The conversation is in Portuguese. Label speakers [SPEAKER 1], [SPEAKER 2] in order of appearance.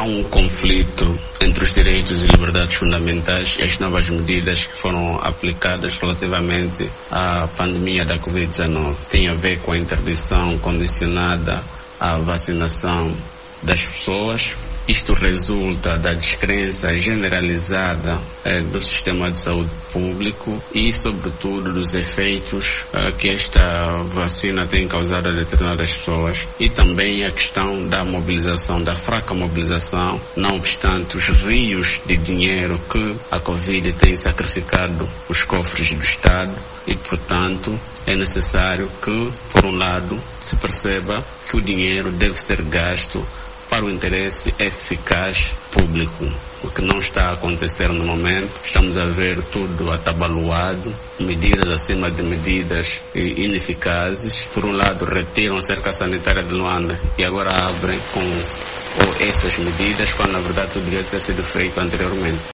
[SPEAKER 1] um conflito entre os direitos e liberdades fundamentais e as novas medidas que foram aplicadas relativamente à pandemia da Covid-19. Tem a ver com a interdição condicionada à vacinação das pessoas. Isto resulta da descrença generalizada do sistema de saúde público e, sobretudo, dos efeitos que esta vacina tem causado a determinadas pessoas, e também a questão da mobilização, da fraca mobilização, não obstante os rios de dinheiro que a Covid tem sacrificado os cofres do Estado, e, portanto, é necessário que, por um lado, se perceba que o dinheiro deve ser gasto para o interesse eficaz público, o que não está a acontecer no momento. Estamos a ver tudo atabalhoado, medidas acima de medidas ineficazes. Por um lado, retiram a cerca sanitária de Luanda e agora abrem com essas medidas, quando na verdade tudo devia ter sido feito anteriormente.